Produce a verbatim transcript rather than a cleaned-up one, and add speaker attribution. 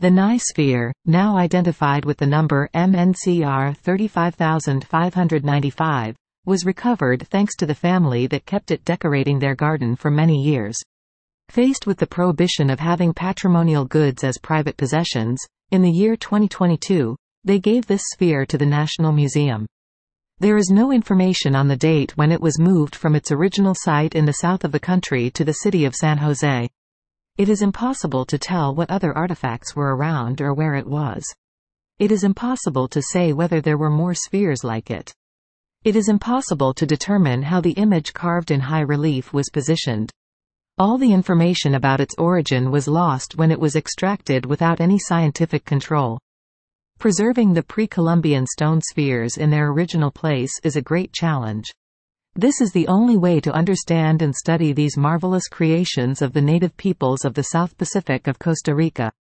Speaker 1: The Nye sphere, now identified with the number M N C R thirty-five thousand five hundred ninety-five, was recovered thanks to the family that kept it decorating their garden for many years. Faced with the prohibition of having patrimonial goods as private possessions, in the year twenty twenty-two, they gave this sphere to the National Museum. There is no information on the date when it was moved from its original site in the south of the country to the city of San Jose. It is impossible to tell what other artifacts were around or where it was. It is impossible to say whether there were more spheres like it. It is impossible to determine how the image carved in high relief was positioned. All the information about its origin was lost when it was extracted without any scientific control. Preserving the pre-Columbian stone spheres in their original place is a great challenge. This is the only way to understand and study these marvelous creations of the native peoples of the South Pacific of Costa Rica.